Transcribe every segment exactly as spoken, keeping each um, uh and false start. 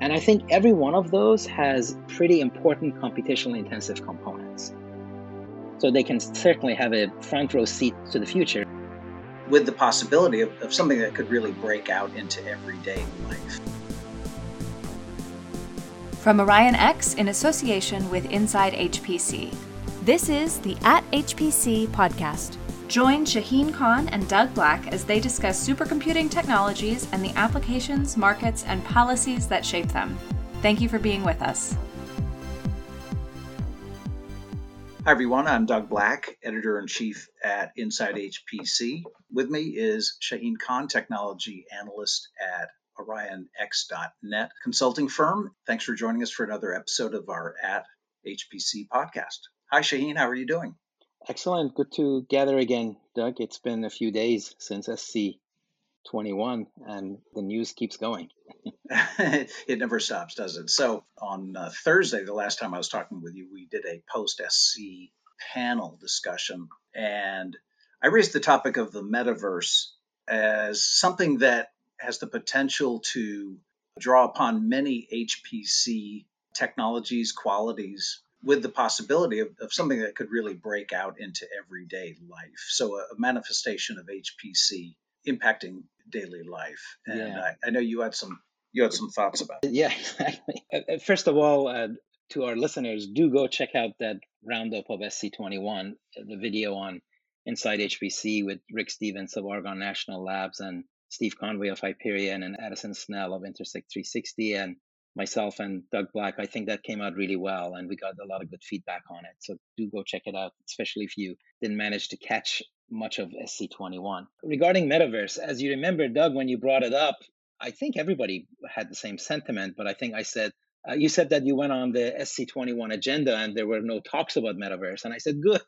And I think every one of those has pretty important computationally intensive components. So they can certainly have a front row seat to the future, with the possibility of, of something that could really break out into everyday life. From Orion X in association with Inside H P C, this is the At H P C podcast. Join Shaheen Khan and Doug Black as they discuss supercomputing technologies and the applications, markets, and policies that shape them. Thank you for being with us. Hi, everyone. I'm Doug Black, Editor-in-Chief at Inside H P C. With me is Shaheen Khan, Technology Analyst at Orion X dot net consulting firm. Thanks for joining us for another episode of our At H P C podcast. Hi, Shaheen. How are you doing? Excellent. Good to gather again, Doug. It's been a few days since S C twenty-one, and the news keeps going. It never stops, does it? So on uh, Thursday, the last time I was talking with you, we did a post-S C panel discussion, and I raised the topic of the metaverse as something that has the potential to draw upon many H P C technologies, qualities, with the possibility of, of something that could really break out into everyday life. So a, a manifestation of H P C impacting daily life. And Yeah. I, I know you had some you had some thoughts about it. Yeah, exactly. Uh, First of all, uh, to our listeners, do go check out that roundup of S C twenty-one, the video on Inside H P C with Rick Stevens of Argonne National Labs and Steve Conway of Hyperion and Addison Snell of Intersect three sixty and myself and Doug Black. I think that came out really well, and we got a lot of good feedback on it. So do go check it out, especially if you didn't manage to catch much of S C twenty-one. Regarding metaverse, as you remember, Doug, when you brought it up, I think everybody had the same sentiment, but I think I said, uh, you said that you went on the S C twenty-one agenda and there were no talks about metaverse. And I said, good.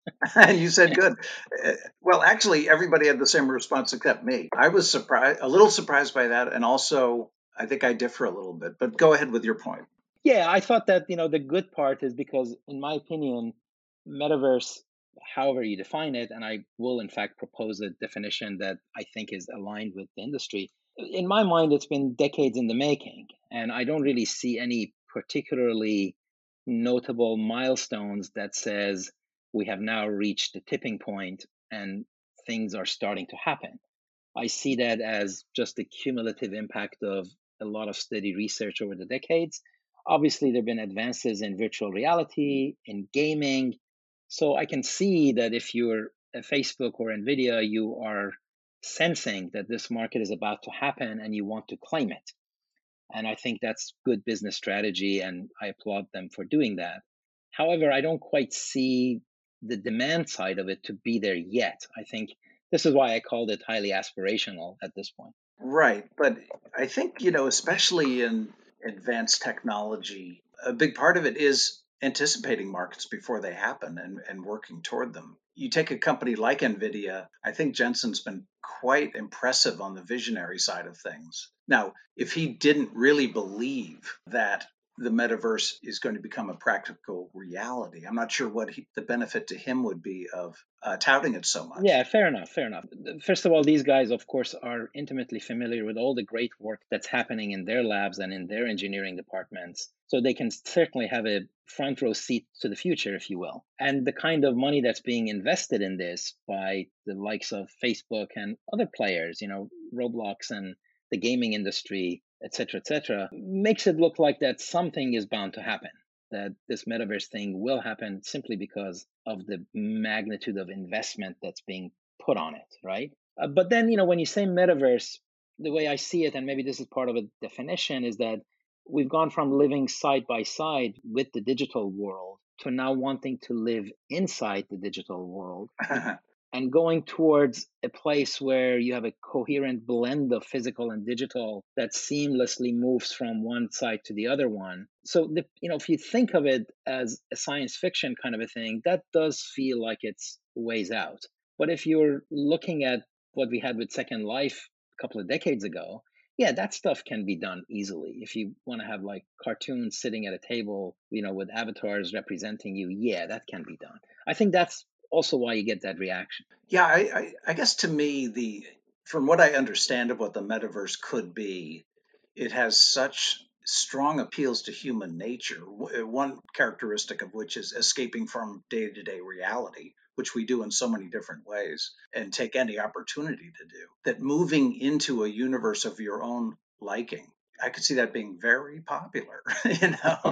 You said good. Uh, Well, actually, everybody had the same response except me. I was surprised, a little surprised by that, and also I think I differ a little bit. But go ahead with your point. Yeah, I thought that, you know, the good part is because, in my opinion, metaverse, however you define it, and I will in fact propose a definition that I think is aligned with the industry. In my mind, it's been decades in the making, and I don't really see any particularly notable milestones that says we have now reached the tipping point and things are starting to happen. I see that as just the cumulative impact of a lot of steady research over the decades. Obviously, there have been advances in virtual reality, in gaming. So I can see that if you're a Facebook or NVIDIA, you are sensing that this market is about to happen and you want to claim it. And I think that's good business strategy, and I applaud them for doing that. However, I don't quite see the demand side of it to be there yet. I think this is why I called it highly aspirational at this point. Right. But I think, you know, especially in advanced technology, a big part of it is anticipating markets before they happen and, and working toward them. You take a company like NVIDIA, I think Jensen's been quite impressive on the visionary side of things. Now, if he didn't really believe that the metaverse is going to become a practical reality, I'm not sure what he, the benefit to him would be of uh, touting it so much. Yeah, fair enough, fair enough. First of all, these guys, of course, are intimately familiar with all the great work that's happening in their labs and in their engineering departments. So they can certainly have a front row seat to the future, if you will. And the kind of money that's being invested in this by the likes of Facebook and other players, you know, Roblox and the gaming industry, et cetera, et cetera, makes it look like that something is bound to happen, that this metaverse thing will happen simply because of the magnitude of investment that's being put on it, right? Uh, but then, you know, when you say metaverse, the way I see it, and maybe this is part of a definition, is that we've gone from living side by side with the digital world to now wanting to live inside the digital world and going towards a place where you have a coherent blend of physical and digital that seamlessly moves from one side to the other one. So, the, you know, if you think of it as a science fiction kind of a thing, that does feel like it's ways out. But if you're looking at what we had with Second Life a couple of decades ago, yeah, that stuff can be done easily. If you want to have like cartoons sitting at a table, you know, with avatars representing you, yeah, that can be done. I think that's also why you get that reaction. Yeah, I, I, I guess to me, the from what I understand of what the metaverse could be, it has such strong appeals to human nature, one characteristic of which is escaping from day-to-day reality, which we do in so many different ways and take any opportunity to do, that moving into a universe of your own liking, I could see that being very popular. you know,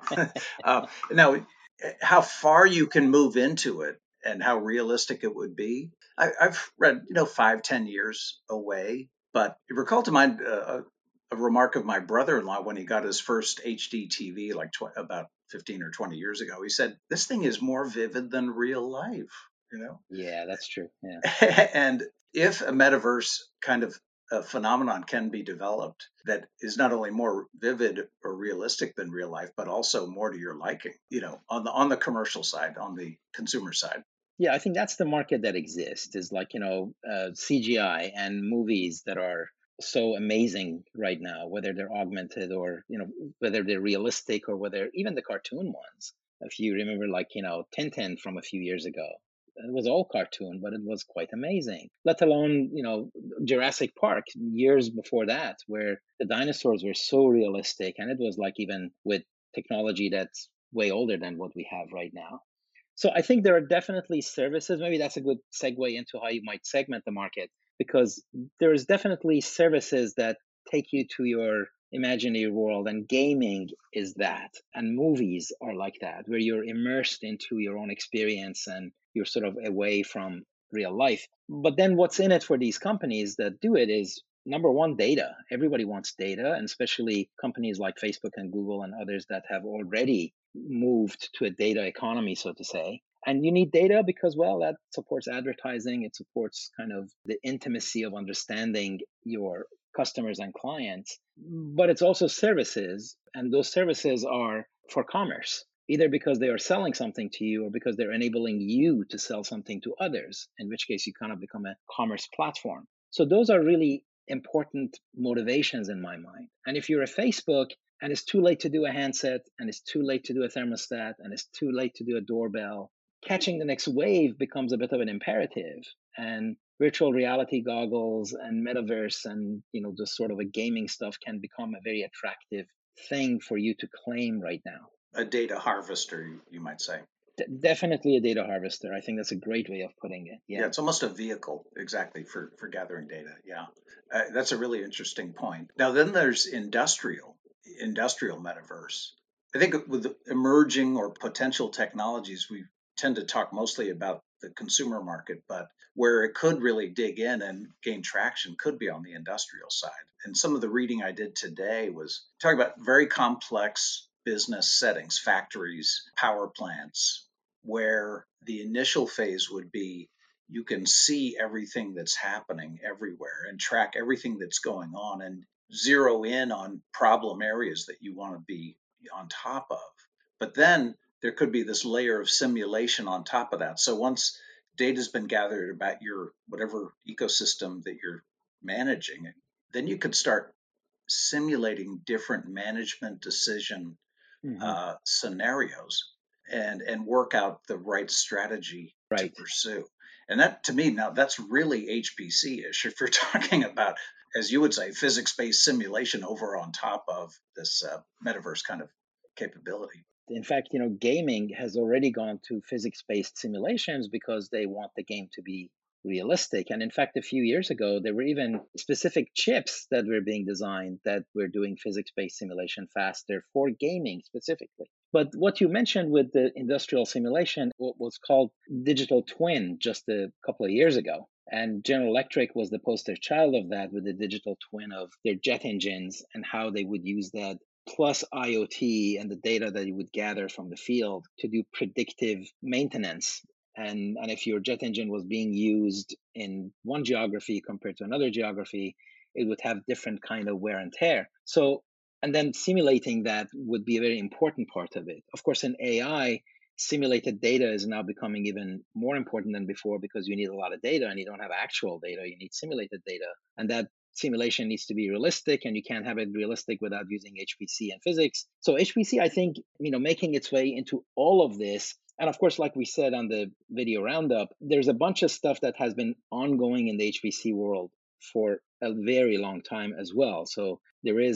uh, now how far you can move into it and how realistic it would be, I, I've read, you know, five, ten years away. But it recalled to mind uh, a remark of my brother-in-law when he got his first H D T V, like tw- about fifteen or twenty years ago. He said, "This thing is more vivid than real life." You know, Yeah, that's true. Yeah. and if a metaverse kind of a phenomenon can be developed that is not only more vivid or realistic than real life, but also more to your liking, you know, on the on the commercial side, on the consumer side. Yeah, I think that's the market that exists, is like, you know, uh, C G I and movies that are so amazing right now, whether they're augmented or, you know, whether they're realistic or whether even the cartoon ones. If you remember, like, you know, Tintin from a few years ago, it was all cartoon, but it was quite amazing. Let alone, you know, Jurassic Park years before that, where the dinosaurs were so realistic, and it was like even with technology that's way older than what we have right now. So I think there are definitely services. Maybe that's a good segue into how you might segment the market, because there's definitely services that take you to your imaginary world, and gaming is that, and movies are like that, where you're immersed into your own experience and you're sort of away from real life. But then what's in it for these companies that do it is, number one, data. Everybody wants data, and especially companies like Facebook and Google and others that have already moved to a data economy, so to say. And you need data because, well, that supports advertising. It supports kind of the intimacy of understanding your customers and clients. But it's also services, and those services are for commerce, either because they are selling something to you or because they're enabling you to sell something to others, in which case you kind of become a commerce platform. So those are really important motivations in my mind. And if you're a Facebook and it's too late to do a handset, and it's too late to do a thermostat, and it's too late to do a doorbell, catching the next wave becomes a bit of an imperative. And virtual reality goggles and metaverse and, you know, just sort of a gaming stuff can become a very attractive thing for you to claim right now. A data harvester, you might say. D- definitely a data harvester. I think that's a great way of putting it. Yeah, yeah it's almost a vehicle, exactly, for for gathering data. Yeah, uh, that's a really interesting point. Now then there's industrial industrial metaverse. I think with emerging or potential technologies, we tend to talk mostly about the consumer market, but where it could really dig in and gain traction could be on the industrial side. And some of the reading I did today was talking about very complex business settings, factories, power plants, where the initial phase would be you can see everything that's happening everywhere and track everything that's going on and zero in on problem areas that you want to be on top of. But then there could be this layer of simulation on top of that. So once data's been gathered about your whatever ecosystem that you're managing, then you could start simulating different management decision mm-hmm. uh, scenarios and and work out the right strategy right. to pursue. And that, to me, now that's really H P C-ish. If you're talking about, as you would say, physics-based simulation over on top of this uh, metaverse kind of capability. In fact, you know, gaming has already gone to physics-based simulations because they want the game to be realistic. And in fact, a few years ago, there were even specific chips that were being designed that were doing physics-based simulation faster for gaming specifically. But what you mentioned with the industrial simulation, what was called digital twin just a couple of years ago. And General Electric was the poster child of that, with the digital twin of their jet engines and how they would use that, plus IoT and the data that you would gather from the field to do predictive maintenance. And, and if your jet engine was being used in one geography compared to another geography, it would have different kind of wear and tear. So, and then simulating that would be a very important part of it. Of course, in A I, simulated data is now becoming even more important than before, because you need a lot of data and you don't have actual data, you need simulated data. And that simulation needs to be realistic, and you can't have it realistic without using H P C and physics. So H P C, I think, you know, making its way into all of this. And of course, like we said on the video roundup, there's a bunch of stuff that has been ongoing in the H P C world for a very long time as well. So there is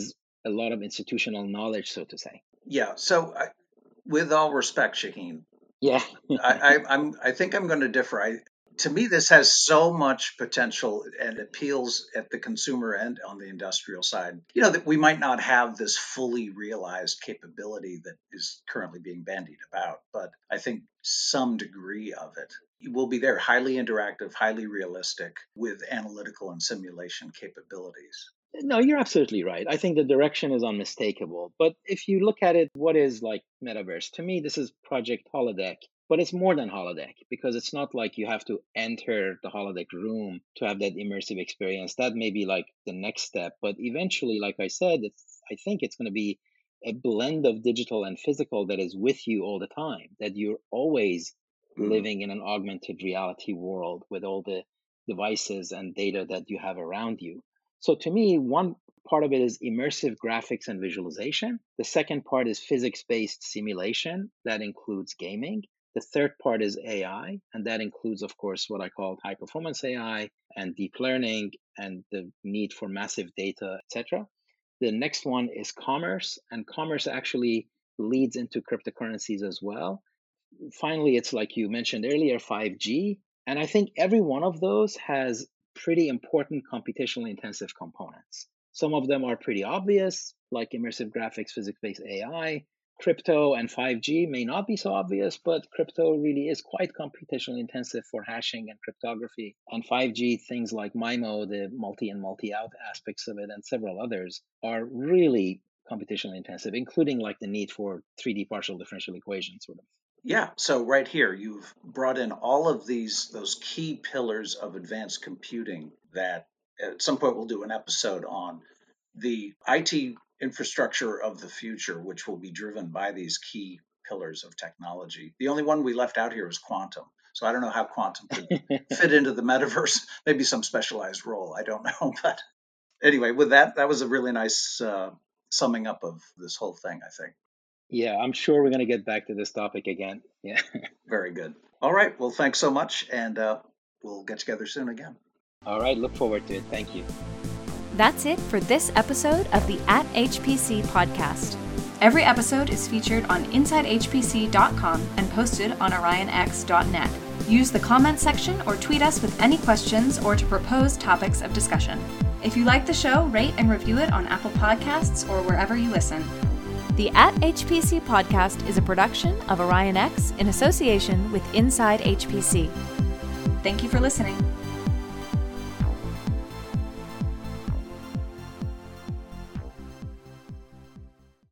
a lot of institutional knowledge, so to say. Yeah. So, I, with all respect, Shaheen, yeah, I, I, I'm. I think I'm going to differ. I, to me, this has so much potential and appeals at the consumer and on the industrial side. You know, that we might not have this fully realized capability that is currently being bandied about, but I think some degree of it will be there, highly interactive, highly realistic, with analytical and simulation capabilities. No, you're absolutely right. I think the direction is unmistakable. But if you look at it, what is like metaverse? To me, this is Project Holodeck. But it's more than holodeck, because it's not like you have to enter the holodeck room to have that immersive experience. That may be like the next step. But eventually, like I said, it's, I think it's going to be a blend of digital and physical that is with you all the time, that you're always mm-hmm. living in an augmented reality world with all the devices and data that you have around you. So to me, one part of it is immersive graphics and visualization. The second part is physics-based simulation. That includes gaming. The third part is A I, and that includes, of course, what I call high-performance A I and deep learning and the need for massive data, et cetera. The next one is commerce, and commerce actually leads into cryptocurrencies as well. Finally, it's like you mentioned earlier, five G. And I think every one of those has pretty important computationally intensive components. Some of them are pretty obvious, like immersive graphics, physics-based A I. Crypto and five G may not be so obvious, but crypto really is quite computationally intensive for hashing and cryptography. And five G, things like MIMO, the multi and multi-out aspects of it, and several others are really computationally intensive, including like the need for three D partial differential equations, sort of. Yeah, so right here, you've brought in all of these, those key pillars of advanced computing that at some point we'll do an episode on. The I T infrastructure of the future, which will be driven by these key pillars of technology. The only one we left out here was quantum. So I don't know how quantum could fit into the metaverse, maybe some specialized role. I don't know. But anyway, with that, that was a really nice uh, summing up of this whole thing, I think. Yeah, I'm sure we're going to get back to this topic again. Yeah. Very good. All right. Well, thanks so much. And uh, we'll get together soon again. All right. Look forward to it. Thank you. That's it for this episode of the At H P C podcast. Every episode is featured on inside H P C dot com and posted on Orion X dot net. Use the comment section or tweet us with any questions or to propose topics of discussion. If you like the show, rate and review it on Apple Podcasts or wherever you listen. The At H P C podcast is a production of Orion X in association with Inside H P C. Thank you for listening.